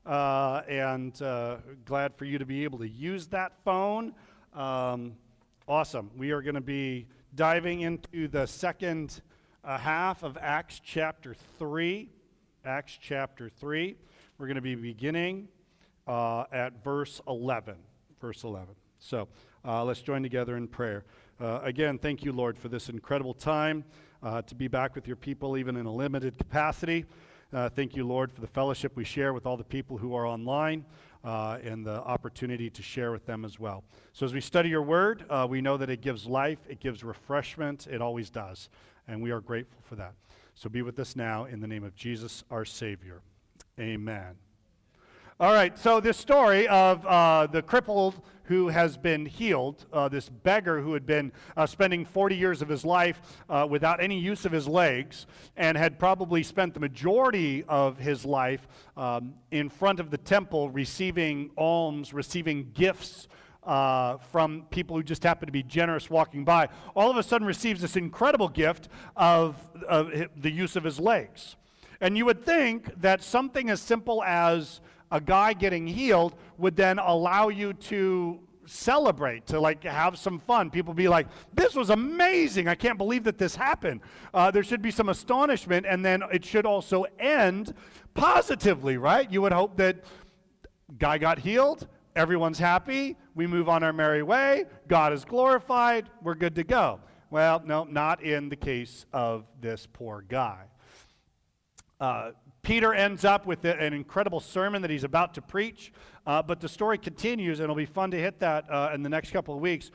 and glad for you to be able to use that phone. Awesome. We are going to be diving into the second half of Acts chapter 3. Acts chapter 3. We're going to be beginning at verse 11. Verse 11. So let's join together in prayer. Again, thank you, Lord, for this incredible time to be back with your people, even in a limited capacity. Thank you, Lord, for the fellowship we share with all the people who are online and the opportunity to share with them as well. So as we study your word, we know that it gives life, it gives refreshment, it always does, and we are grateful for that. So be with us now in the name of Jesus, our Savior. Amen. All right, so this story of the crippled who has been healed, this beggar who had been spending 40 years of his life without any use of his legs and had probably spent the majority of his life in front of the temple receiving alms, receiving gifts from people who just happen to be generous walking by, all of a sudden receives this incredible gift of the use of his legs. And you would think that something as simple as a guy getting healed would then allow you to celebrate, to like have some fun. People be like, this was amazing. I can't believe that this happened. There should be some astonishment, and then it should also end positively, right? You would hope that guy got healed, everyone's happy, we move on our merry way, God is glorified, we're good to go. Well, no, not in the case of this poor guy. Peter ends up with an incredible sermon that he's about to preach, but the story continues, and it'll be fun to hit that in the next couple of weeks.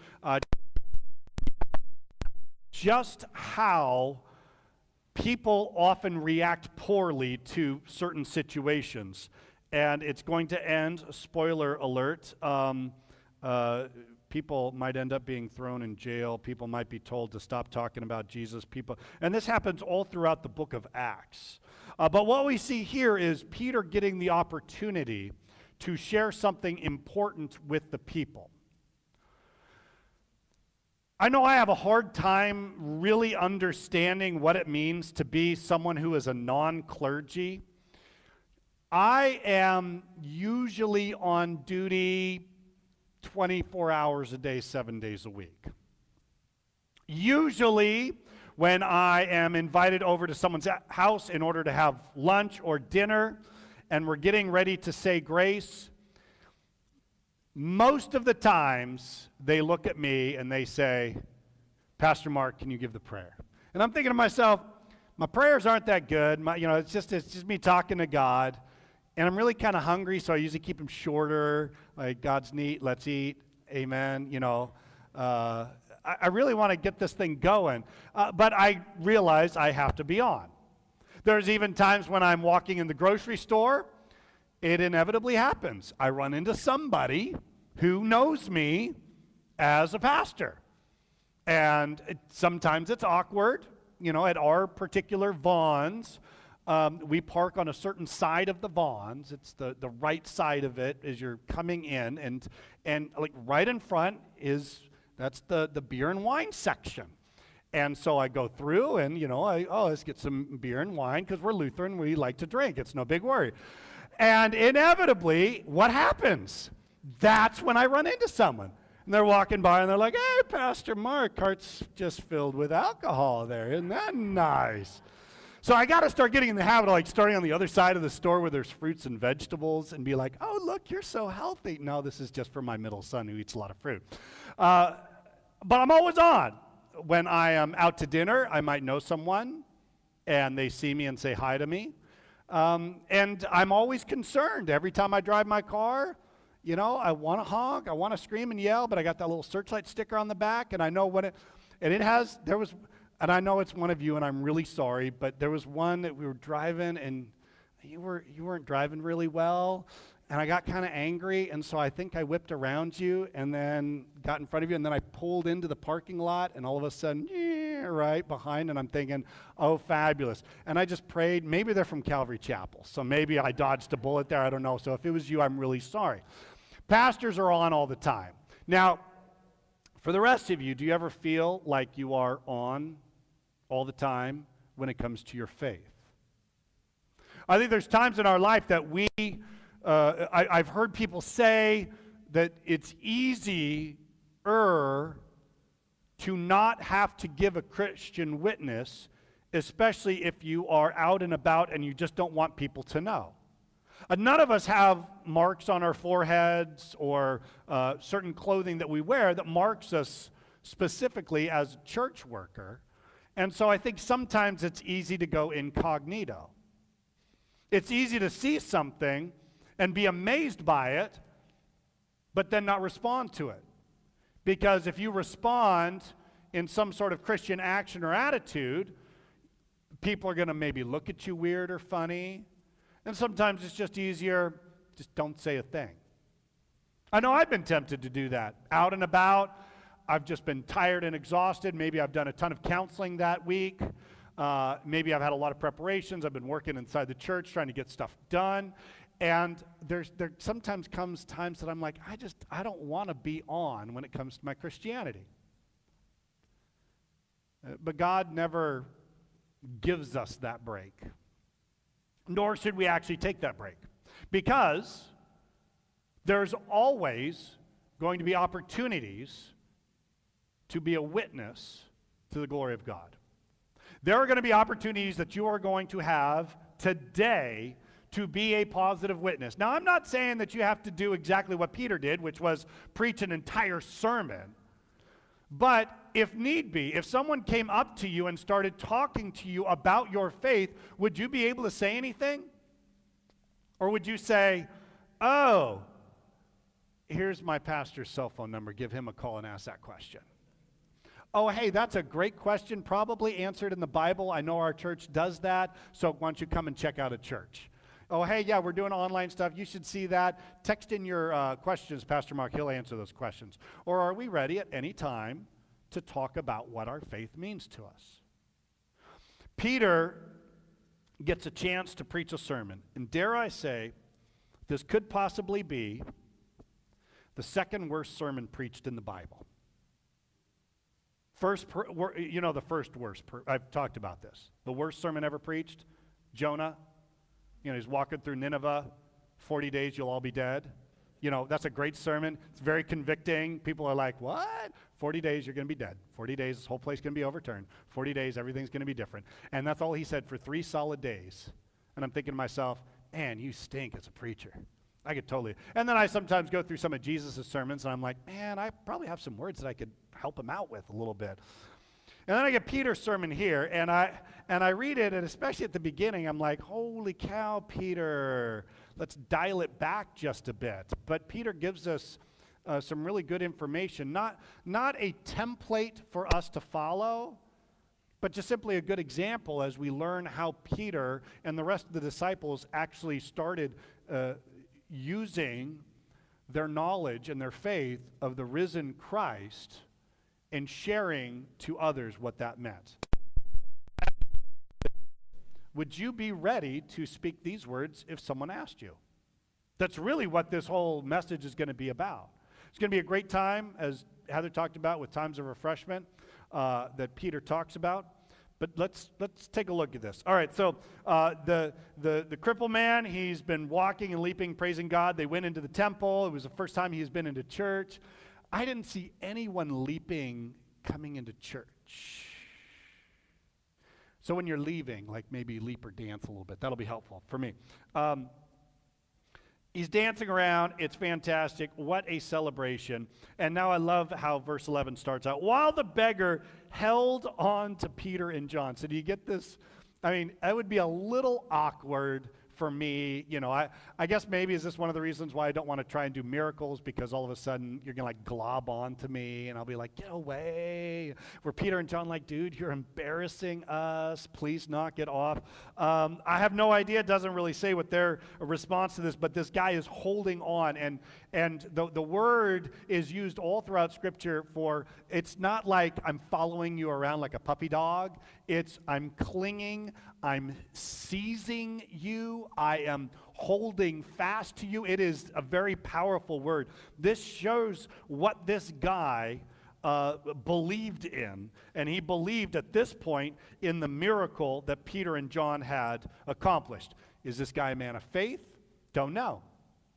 Just how people often react poorly to certain situations. And it's going to end, spoiler alert, people might end up being thrown in jail. People might be told to stop talking about Jesus. And this happens all throughout the book of Acts. But what we see here is Peter getting the opportunity to share something important with the people. I know I have a hard time really understanding what it means to be someone who is a non-clergy. I am usually on duty 24 hours a day, 7 days a week. Usually, when I am invited over to someone's house in order to have lunch or dinner, and we're getting ready to say grace, most of the times they look at me and they say, Pastor Mark, can you give the prayer? And I'm thinking to myself, my prayers aren't that good. It's just me talking to God. And I'm really kind of hungry, so I usually keep them shorter, like God's neat, let's eat, amen, I really want to get this thing going, but I realize I have to be on. There's even times when I'm walking in the grocery store, it inevitably happens. I run into somebody who knows me as a pastor. And sometimes it's awkward, at our particular Vons. We park on a certain side of the Vons. It's the right side of it as you're coming in, and like right in front that's the beer and wine section. And so I go through and, let's get some beer and wine because we're Lutheran, we like to drink. It's no big worry. And inevitably, what happens? That's when I run into someone. And they're walking by and they're like, hey, Pastor Mark, cart's just filled with alcohol there. Isn't that nice? So I got to start getting in the habit of like starting on the other side of the store where there's fruits and vegetables and be like, oh, look, you're so healthy. No, this is just for my middle son who eats a lot of fruit. But I'm always on. When I am out to dinner, I might know someone and they see me and say hi to me. And I'm always concerned. Every time I drive my car, I want to honk, I want to scream and yell, but I got that little Searchlight sticker on the back, and I know and I know it's one of you, and I'm really sorry, but there was one that we were driving, and you weren't driving really well, and I got kind of angry, and so I think I whipped around you, and then got in front of you, and then I pulled into the parking lot, and all of a sudden, right behind, and I'm thinking, oh, fabulous. And I just prayed, maybe they're from Calvary Chapel, so maybe I dodged a bullet there, I don't know. So if it was you, I'm really sorry. Pastors are on all the time. Now, for the rest of you, do you ever feel like you are on all the time when it comes to your faith? I think there's times in our life that we I've heard people say that it's easier to not have to give a Christian witness, especially if you are out and about and you just don't want people to know. None of us have marks on our foreheads or certain clothing that we wear that marks us specifically as a church worker. And so I think sometimes it's easy to go incognito. It's easy to see something and be amazed by it, but then not respond to it. Because if you respond in some sort of Christian action or attitude, people are going to maybe look at you weird or funny. And sometimes it's just easier, just don't say a thing. I know I've been tempted to do that. Out and about, I've just been tired and exhausted. Maybe I've done a ton of counseling that week. Maybe I've had a lot of preparations. I've been working inside the church trying to get stuff done. And there sometimes comes times that I'm like, I don't want to be on when it comes to my Christianity. But God never gives us that break. Nor should we actually take that break. Because there's always going to be opportunities to be a witness to the glory of God. There are going to be opportunities that you are going to have today to be a positive witness. Now, I'm not saying that you have to do exactly what Peter did, which was preach an entire sermon. But if need be, if someone came up to you and started talking to you about your faith, would you be able to say anything? Or would you say, oh, here's my pastor's cell phone number, give him a call and ask that question? Oh, hey, that's a great question, probably answered in the Bible. I know our church does that, so why don't you come and check out a church? Oh, hey, yeah, we're doing online stuff. You should see that. Text in your questions, Pastor Mark. He'll answer those questions. Or are we ready at any time to talk about what our faith means to us? Peter gets a chance to preach a sermon. And dare I say, this could possibly be the second worst sermon preached in the Bible. The first worst. I've talked about this. The worst sermon ever preached, Jonah. He's walking through Nineveh, 40 days you'll all be dead. That's a great sermon. It's very convicting. People are like, what? 40 days you're going to be dead. 40 days this whole place is going to be overturned. 40 days everything's going to be different. And that's all he said for 3 solid days. And I'm thinking to myself, man, you stink as a preacher. I could totally. And then I sometimes go through some of Jesus' sermons and I'm like, man, I probably have some words that I could help him out with a little bit. And then I get Peter's sermon here, and I read it, and especially at the beginning, I'm like, holy cow, Peter, let's dial it back just a bit. But Peter gives us some really good information, not a template for us to follow, but just simply a good example as we learn how Peter and the rest of the disciples actually started using their knowledge and their faith of the risen Christ and sharing to others what that meant. Would you be ready to speak these words if someone asked you? That's really what this whole message is going to be about. It's going to be a great time, as Heather talked about, with times of refreshment that Peter talks about. But let's take a look at this. All right, so the crippled man, he's been walking and leaping, praising God. They went into the temple. It was the first time he's been into church. I didn't see anyone leaping coming into church. So when you're leaving, like maybe leap or dance a little bit. That'll be helpful for me. He's dancing around. It's fantastic. What a celebration. And now I love how verse 11 starts out. While the beggar held on to Peter and John. So do you get this? I mean, that would be a little awkward for me. I guess maybe is this one of the reasons why I don't want to try and do miracles, because all of a sudden you're going to like glob onto me and I'll be like, get away. Where Peter and John like, dude, you're embarrassing us. Please knock it off. I have no idea. It doesn't really say what their response to this, but this guy is holding on. And the word is used all throughout Scripture for, it's not like I'm following you around like a puppy dog. It's I'm clinging, I'm seizing you, I am holding fast to you. It is a very powerful word. This shows what this guy believed in, and he believed at this point in the miracle that Peter and John had accomplished. Is this guy a man of faith? Don't know.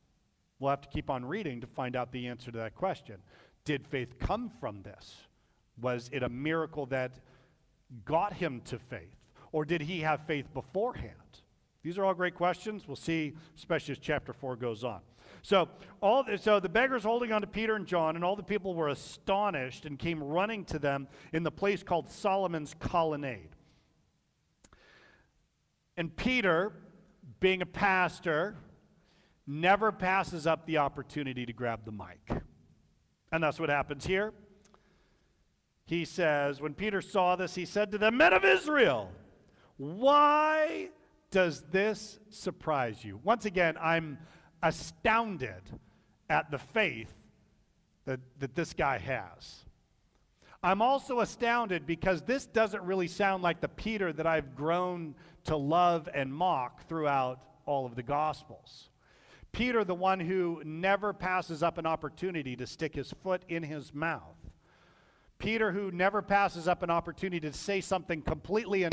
We'll have to keep on reading to find out the answer to that question. Did faith come from this? Was it a miracle that got him to faith? Or did he have faith beforehand? These are all great questions. We'll see, especially as chapter 4 goes on. So the beggars holding on to Peter and John, and all the people were astonished and came running to them in the place called Solomon's Colonnade. And Peter, being a pastor, never passes up the opportunity to grab the mic. And that's what happens here. He says, when Peter saw this, he said to the men of Israel, why does this surprise you? Once again, I'm astounded at the faith that this guy has. I'm also astounded because this doesn't really sound like the Peter that I've grown to love and mock throughout all of the Gospels. Peter, the one who never passes up an opportunity to stick his foot in his mouth. Peter, who never passes up an opportunity to say something completely.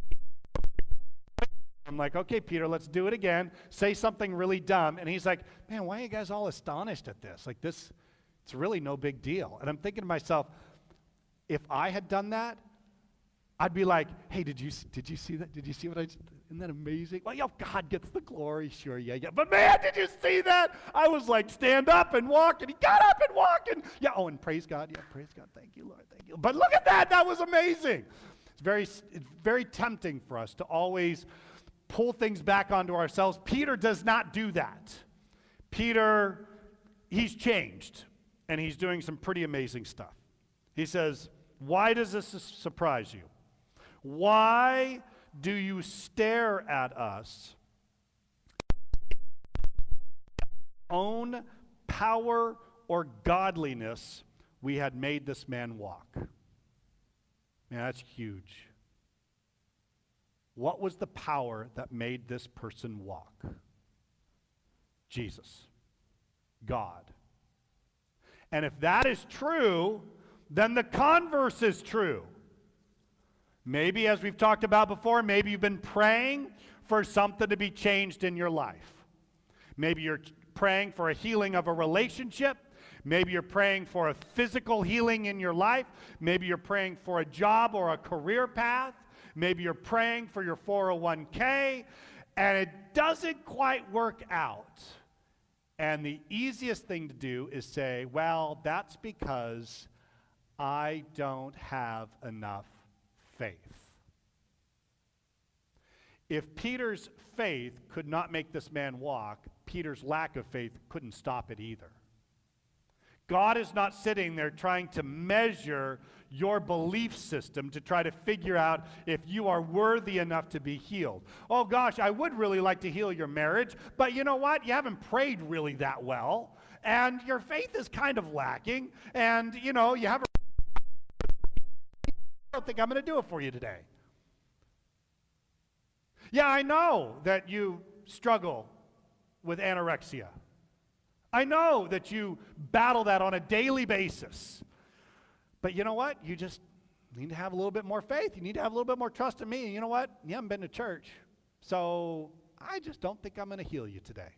I'm like, okay, Peter, let's do it again. Say something really dumb. And he's like, man, why are you guys all astonished at this? Like this, it's really no big deal. And I'm thinking to myself, if I had done that, I'd be like, hey, did you see that? Did you see what I did? Isn't that amazing? Well, God gets the glory, sure, yeah. But man, did you see that? I was like, stand up and walk, and he got up and walked, and yeah, oh, and praise God, yeah, praise God, thank you, Lord, thank you. But look at that was amazing. It's very tempting for us to always pull things back onto ourselves. Peter does not do that. Peter, he's changed, and he's doing some pretty amazing stuff. He says, why does this surprise you? Why do you stare at us? Own power or godliness, we had made this man walk. Man, that's huge. What was the power that made this person walk? Jesus, God. And if that is true, then the converse is true. Maybe, as we've talked about before, maybe you've been praying for something to be changed in your life. Maybe you're praying for a healing of a relationship. Maybe you're praying for a physical healing in your life. Maybe you're praying for a job or a career path. Maybe you're praying for your 401k, and it doesn't quite work out. And the easiest thing to do is say, well, that's because I don't have enough faith. If Peter's faith could not make this man walk, Peter's lack of faith couldn't stop it either. God is not sitting there trying to measure your belief system to try to figure out if you are worthy enough to be healed. Oh gosh, I would really like to heal your marriage, but you know what? You haven't prayed really that well, and your faith is kind of lacking, and you know, you haven't. I don't think I'm going to do it for you today. Yeah, I know that you struggle with anorexia. I know that you battle that on a daily basis. But you know what? You just need to have a little bit more faith. You need to have a little bit more trust in me. And you know what? You haven't been to church. So I just don't think I'm going to heal you today.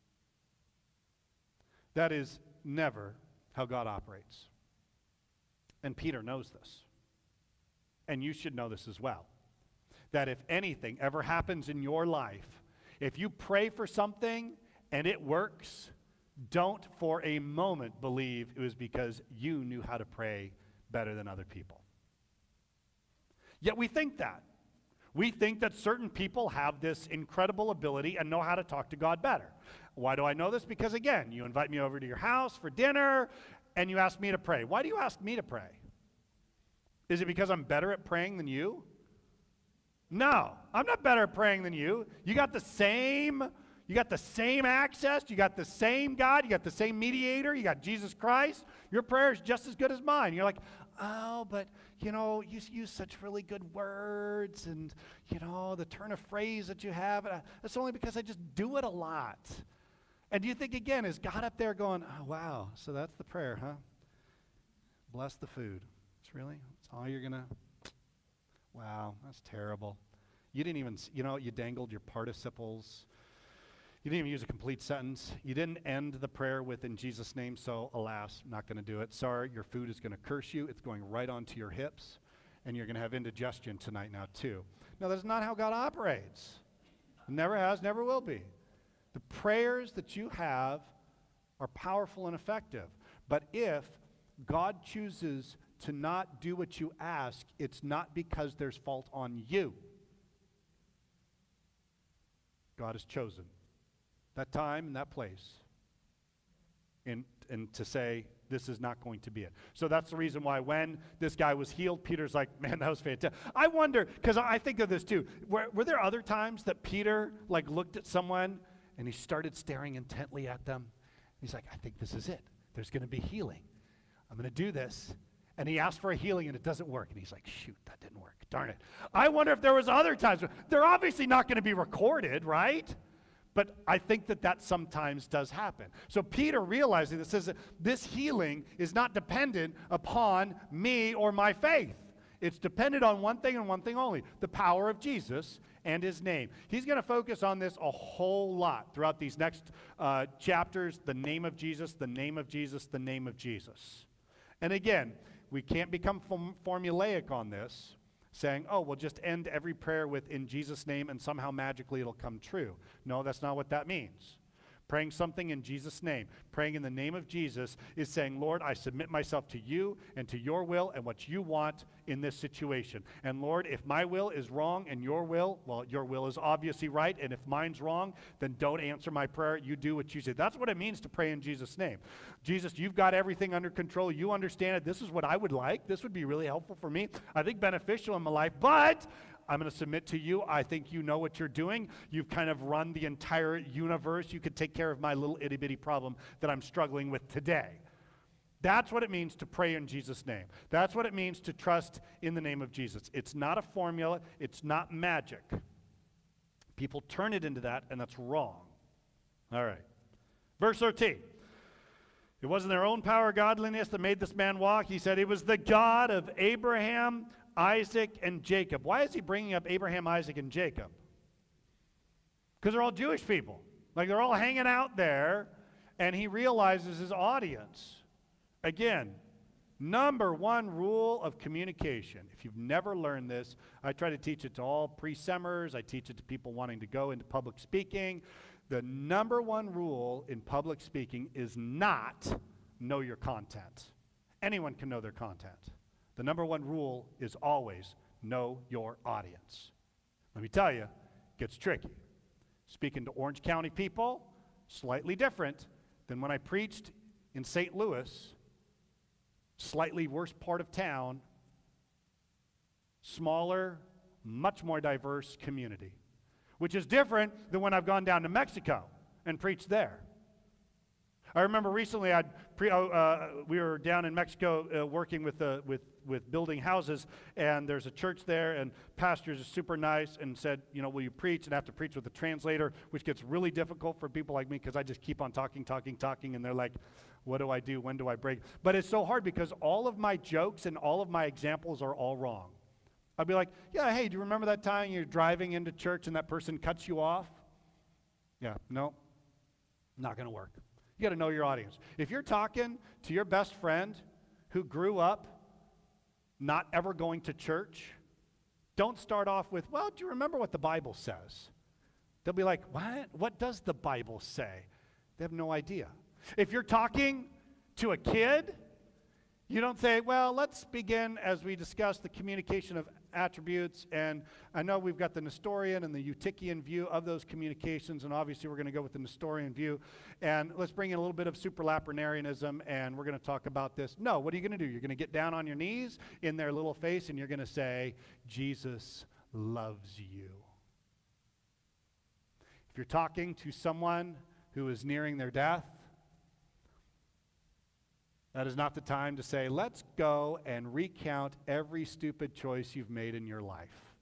That is never how God operates. And Peter knows this. And you should know this as well. That if anything ever happens in your life, if you pray for something and it works, don't for a moment believe it was because you knew how to pray better than other people. Yet we think that. We think that certain people have this incredible ability and know how to talk to God better. Why do I know this? Because again, you invite me over to your house for dinner and you ask me to pray. Why do you ask me to pray? Is it because I'm better at praying than you? No, I'm not better at praying than you. You got the same access, you got the same God, you got the same mediator, you got Jesus Christ. Your prayer is just as good as mine. You're like, oh, but you know, you use such really good words and you know, the turn of phrase that you have, that's only because I just do it a lot. And do you think again, is God up there going, oh wow, so that's the prayer, huh? Bless the food. It's really, that's all you're gonna, wow, that's terrible. You didn't even, you know, you dangled your participles. You didn't even use a complete sentence. You didn't end the prayer with, in Jesus' name, so alas, not going to do it. Sorry, your food is going to curse you. It's going right onto your hips, and you're going to have indigestion tonight now, too. No, that's not how God operates. Never has, never will be. The prayers that you have are powerful and effective. But if God chooses to not do what you ask, it's not because there's fault on you. God has chosen that time and that place and to say, this is not going to be it. So that's the reason why when this guy was healed, Peter's like, man, that was fantastic. I wonder, because I think of this too, were there other times that Peter like looked at someone and he started staring intently at them? He's like, I think this is it. There's going to be healing. I'm going to do this. And he asked for a healing and it doesn't work. And he's like, shoot, that didn't work. Darn it. I wonder if there was other times. They're obviously not going to be recorded, right? But I think that sometimes does happen. So Peter realizing this says that this healing is not dependent upon me or my faith. It's dependent on one thing and one thing only, the power of Jesus and his name. He's going to focus on this a whole lot throughout these next chapters, the name of Jesus, the name of Jesus, the name of Jesus. And again, we can't become formulaic on this, saying, oh, we'll just end every prayer with in Jesus' name and somehow magically it'll come true. No, that's not what that means. Praying something in Jesus' name, praying in the name of Jesus is saying, Lord, I submit myself to you and to your will and what you want in this situation. And Lord, if my will is wrong and your will, well, your will is obviously right, and if mine's wrong, then don't answer my prayer. You do what you say. That's what it means to pray in Jesus' name. Jesus, you've got everything under control. You understand it. This is what I would like. This would be really helpful for me. I think beneficial in my life, but I'm going to submit to you. I think you know what you're doing. You've kind of run the entire universe. You could take care of my little itty-bitty problem that I'm struggling with today. That's what it means to pray in Jesus' name. That's what it means to trust in the name of Jesus. It's not a formula. It's not magic. People turn it into that, and that's wrong. All right. Verse 13. It wasn't their own power or godliness that made this man walk. He said it was the God of Abraham, Isaac, and Jacob. Why is he bringing up Abraham, Isaac, and Jacob? Because they're all Jewish people. Like they're all hanging out there, and he realizes his audience. Again, number one rule of communication. If you've never learned this, I try to teach it to all pre-semmers. I teach it to people wanting to go into public speaking. The number one rule in public speaking is not know your content. Anyone can know their content. The number one rule is always know your audience. Let me tell you, it gets tricky. Speaking to Orange County people, slightly different than when I preached in St. Louis, slightly worse part of town, smaller, much more diverse community, which is different than when I've gone down to Mexico and preached there. I remember recently we were down in Mexico working with building houses, and there's a church there, and pastors are super nice and said, you know, will you preach? And I have to preach with a translator, which gets really difficult for people like me because I just keep on talking, and they're like, what do I do? When do I break? But it's so hard because all of my jokes and all of my examples are all wrong. I'd be like, yeah, hey, do you remember that time you're driving into church and that person cuts you off? Yeah, no, not going to work. You got to know your audience. If you're talking to your best friend who grew up not ever going to church, don't start off with, well, do you remember what the Bible says? They'll be like, what? What does the Bible say? They have no idea. If you're talking to a kid, you don't say, well, let's begin as we discuss the communication of attributes, and I know we've got the Nestorian and the Eutychian view of those communications, and obviously we're going to go with the Nestorian view, and let's bring in a little bit of supralaprenarianism, and we're going to talk about this. No, what are you going to do? You're going to get down on your knees in their little face, and you're going to say, Jesus loves you. If you're talking to someone who is nearing their death, that is not the time to say, let's go and recount every stupid choice you've made in your life.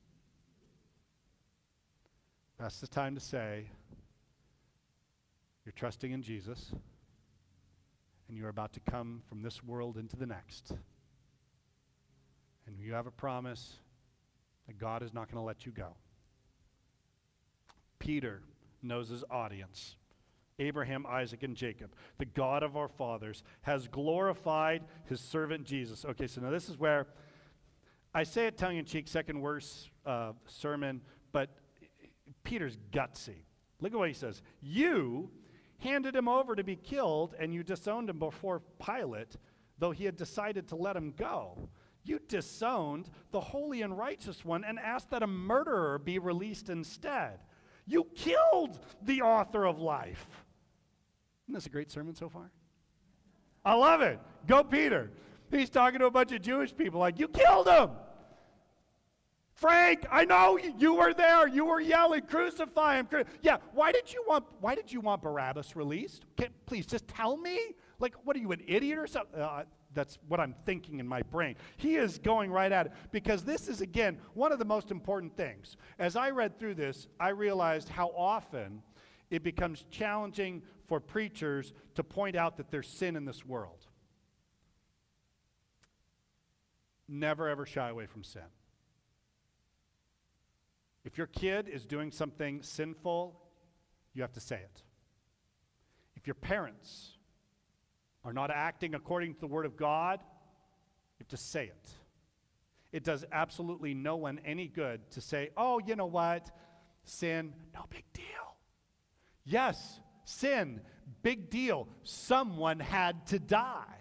That's the time to say, you're trusting in Jesus, and you're about to come from this world into the next. And you have a promise that God is not going to let you go. Peter knows his audience. Abraham, Isaac, and Jacob. The God of our fathers has glorified his servant Jesus. Okay, so now this is where I say it tongue-in-cheek, second worst sermon, but Peter's gutsy. Look at what he says. You handed him over to be killed, and you disowned him before Pilate, though he had decided to let him go. You disowned the holy and righteous one and asked that a murderer be released instead. You killed the author of life. Isn't this a great sermon so far? I love it. Go Peter. He's talking to a bunch of Jewish people like, you killed him. Frank, I know you were there. You were yelling, crucify him. Yeah, why did you want Barabbas released? Please, just tell me. Like, what are you, an idiot or something? That's what I'm thinking in my brain. He is going right at it because this is, again, one of the most important things. As I read through this, I realized how often it becomes challenging for preachers to point out that there's sin in this world. Never, ever shy away from sin. If your kid is doing something sinful, you have to say it. If your parents are not acting according to the Word of God, you have to say it. It does absolutely no one any good to say, oh, you know what? Sin, no big deal. Yes, sin, big deal. Someone had to die.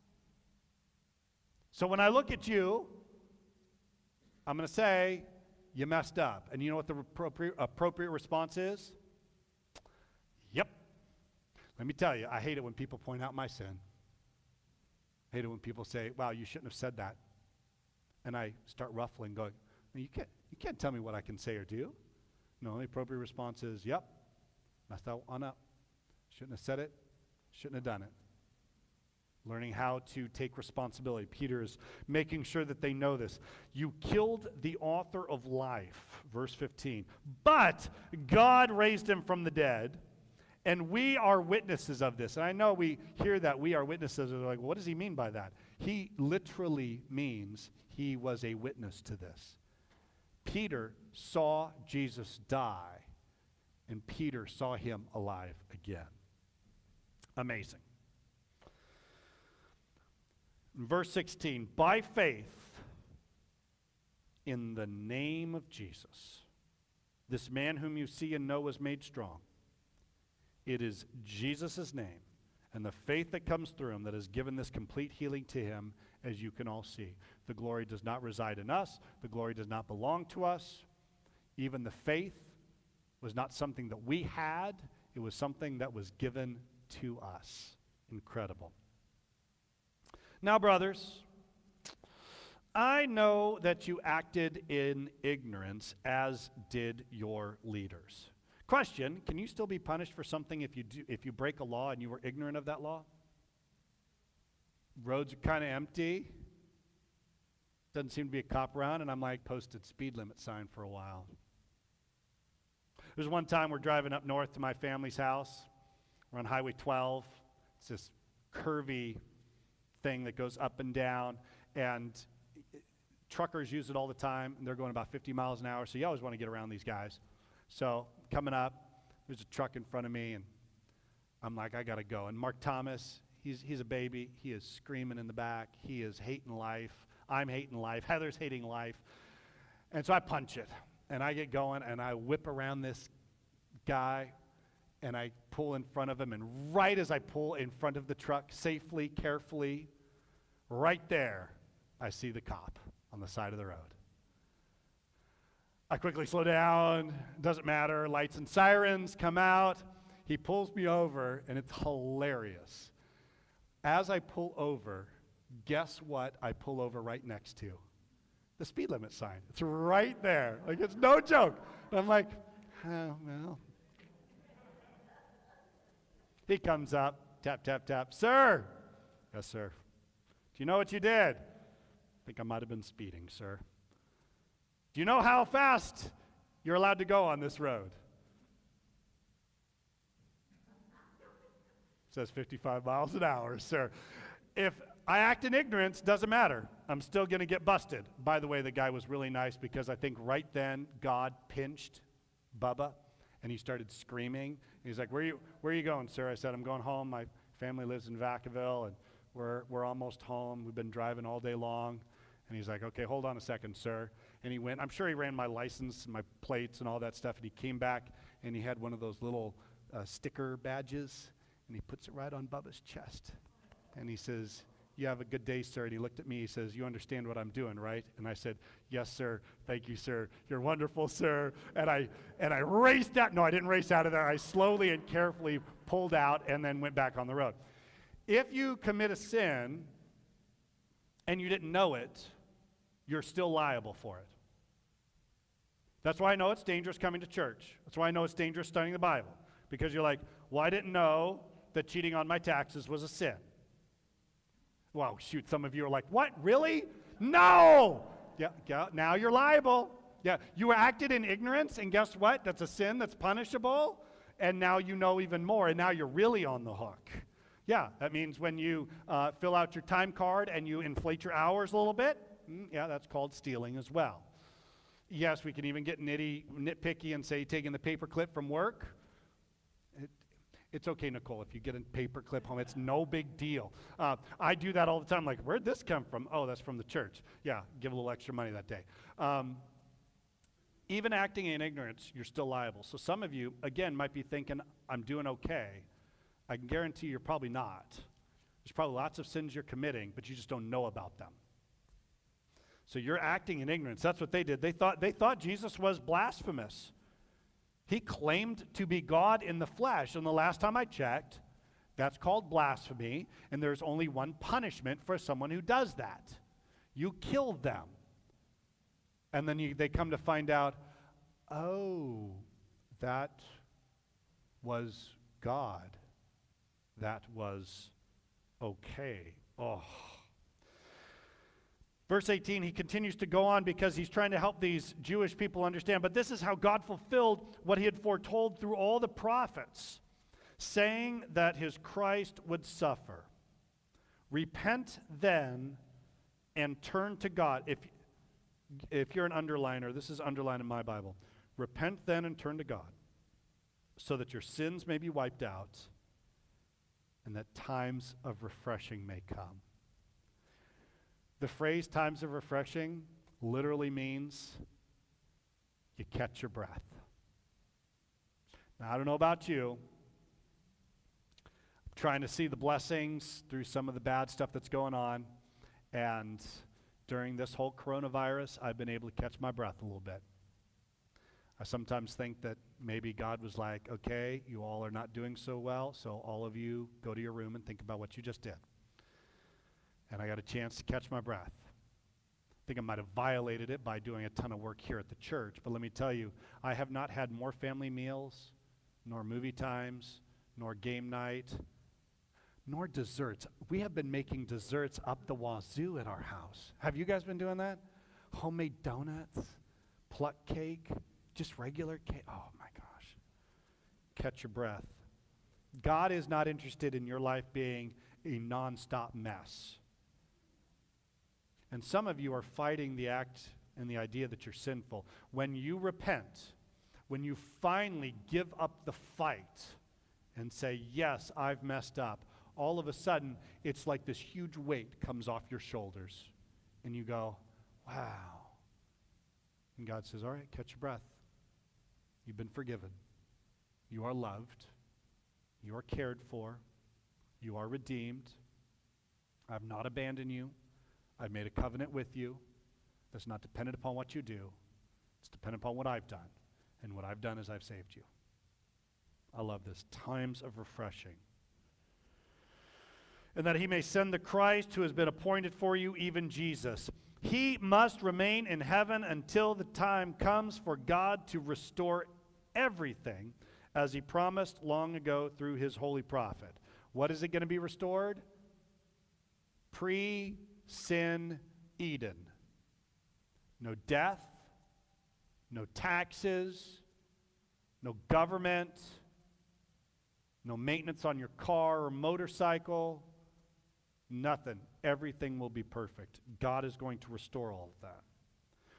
So when I look at you, I'm going to say, you messed up. And you know what the appropriate response is? Yep. Let me tell you, I hate it when people point out my sin. I hate it when people say, wow, you shouldn't have said that. And I start ruffling, going, you can't tell me what I can say or do. No, the appropriate response is, yep, messed that one up. Shouldn't have said it, shouldn't have done it. Learning how to take responsibility. Peter is making sure that they know this. You killed the author of life, verse 15. But God raised him from the dead, and we are witnesses of this. And I know we hear that we are witnesses. We're like, what does he mean by that? He literally means he was a witness to this. Peter saw Jesus die, and Peter saw him alive again. Amazing. Verse 16, by faith in the name of Jesus, this man whom you see and know was made strong. It is Jesus' name and the faith that comes through him that has given this complete healing to him, as you can all see. The glory does not reside in us. The glory does not belong to us. Even the faith was not something that we had. It was something that was given to us. Incredible. Now, brothers, I know that you acted in ignorance, as did your leaders. Question, can you still be punished for something if you break a law and you were ignorant of that law? Roads are kind of empty. Doesn't seem to be a cop around, and I'm like, posted speed limit sign for a while. There's one time we're driving up north to my family's house. We're on Highway 12. It's this curvy thing that goes up and down, and truckers use it all the time, and they're going about 50 miles an hour, so you always want to get around these guys. So coming up, there's a truck in front of me, and I'm like, I gotta go. And Mark Thomas, he's a baby. He is screaming in the back. He is hating life. I'm hating life. Heather's hating life. And so I punch it, and I get going, and I whip around this guy, and I pull in front of him, and right as I pull in front of the truck, safely, carefully, right there, I see the cop on the side of the road. I quickly slow down, doesn't matter, lights and sirens come out. He pulls me over, and it's hilarious. As I pull over, guess what I pull over right next to? The speed limit sign. It's right there. Like, it's no joke. And I'm like, oh, well. He comes up, tap, tap, tap. Sir. Yes, sir. Do you know what you did? I think I might have been speeding, sir. Do you know how fast you're allowed to go on this road? It says 55 miles an hour, sir. If I act in ignorance, doesn't matter. I'm still going to get busted. By the way, the guy was really nice because I think right then God pinched Bubba And he started screaming. He's like, where are you going, sir? I said, I'm going home. My family lives in Vacaville, and we're almost home. We've been driving all day long. And he's like, okay, hold on a second, sir. And he went, I'm sure he ran my license, my plates, and all that stuff. And he came back, and he had one of those little sticker badges, and he puts it right on Bubba's chest. And he says, you have a good day, sir. And he looked at me. He says, you understand what I'm doing, right? And I said, yes, sir. Thank you, sir. You're wonderful, sir. And I raced out. No, I didn't race out of there. I slowly and carefully pulled out and then went back on the road. If you commit a sin and you didn't know it, you're still liable for it. That's why I know it's dangerous coming to church. That's why I know it's dangerous studying the Bible. Because you're like, well, I didn't know that cheating on my taxes was a sin. Well, shoot, some of you are like, what, really? No! Yeah, now you're liable. Yeah, you acted in ignorance, and guess what? That's a sin that's punishable, and now you know even more, and now you're really on the hook. Yeah, that means when you fill out your time card and you inflate your hours a little bit, yeah, that's called stealing as well. Yes, we can even get nitpicky and say taking the paper clip from work. It's okay, Nicole, if you get a paper clip home, it's no big deal. I do that all the time, like, where'd this come from? Oh, that's from the church. Yeah, give a little extra money that day. Even acting in ignorance, you're still liable. So some of you, again, might be thinking, I'm doing okay. I can guarantee you're probably not. There's probably lots of sins you're committing, but you just don't know about them. So you're acting in ignorance. That's what they did. They thought Jesus was blasphemous. He claimed to be God in the flesh, and the last time I checked, that's called blasphemy, and there's only one punishment for someone who does that. You kill them. And then they come to find out, oh, that was God. That was okay. Oh. Verse 18, he continues to go on because he's trying to help these Jewish people understand. But this is how God fulfilled what he had foretold through all the prophets, saying that his Christ would suffer. Repent then and turn to God. If you're an underliner, this is underlined in my Bible. Repent then and turn to God, so that your sins may be wiped out and that times of refreshing may come. The phrase times of refreshing literally means you catch your breath. Now, I don't know about you. I'm trying to see the blessings through some of the bad stuff that's going on. And during this whole coronavirus, I've been able to catch my breath a little bit. I sometimes think that maybe God was like, okay, you all are not doing so well, so all of you go to your room and think about what you just did. And I got a chance to catch my breath. I think I might have violated it by doing a ton of work here at the church, but let me tell you, I have not had more family meals, nor movie times, nor game night, nor desserts. We have been making desserts up the wazoo at our house. Have you guys been doing that? Homemade donuts, pluck cake, just regular cake. Oh my gosh. Catch your breath. God is not interested in your life being a nonstop mess. And some of you are fighting the act and the idea that you're sinful. When you repent, when you finally give up the fight and say, yes, I've messed up, all of a sudden, it's like this huge weight comes off your shoulders. And you go, wow. And God says, all right, catch your breath. You've been forgiven. You are loved. You are cared for. You are redeemed. I've not abandoned you. I've made a covenant with you that's not dependent upon what you do. It's dependent upon what I've done. And what I've done is I've saved you. I love this. Times of refreshing. And that he may send the Christ who has been appointed for you, even Jesus. He must remain in heaven until the time comes for God to restore everything as he promised long ago through his holy prophet. What is it going to be restored? Pre-sin Eden. No death, no taxes, no government, no maintenance on your car or motorcycle, nothing. Everything will be perfect. God is going to restore all of that.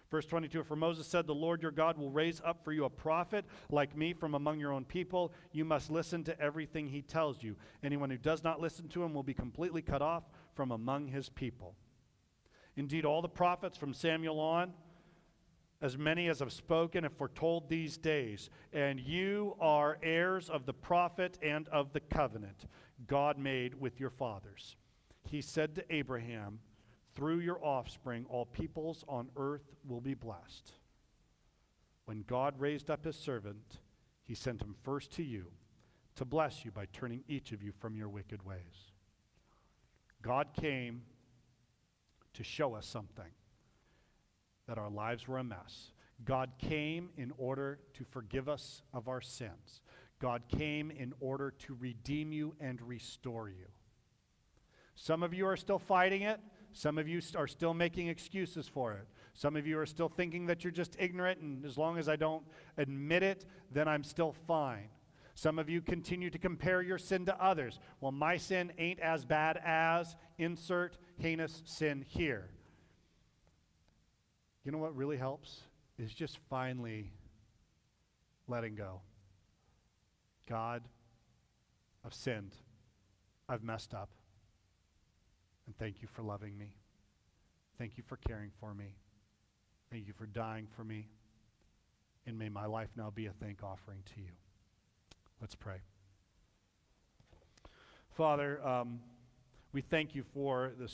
Verse 22, for Moses said, the Lord your God will raise up for you a prophet like me from among your own people. You must listen to everything he tells you. Anyone who does not listen to him will be completely cut off from among his people. Indeed, all the prophets from Samuel on, as many as have spoken, have foretold these days. And you are heirs of the prophet and of the covenant God made with your fathers. He said to Abraham, through your offspring, all peoples on earth will be blessed. When God raised up his servant, he sent him first to you to bless you by turning each of you from your wicked ways. God came to show us something, that our lives were a mess. God came in order to forgive us of our sins. God came in order to redeem you and restore you. Some of you are still fighting it. Some of you are still making excuses for it. Some of you are still thinking that you're just ignorant, and as long as I don't admit it, then I'm still fine. Some of you continue to compare your sin to others. Well, my sin ain't as bad as, insert heinous sin here. You know what really helps? Is just finally letting go. God, I've sinned. I've messed up. And thank you for loving me. Thank you for caring for me. Thank you for dying for me. And may my life now be a thank offering to you. Let's pray. Father, we thank you for this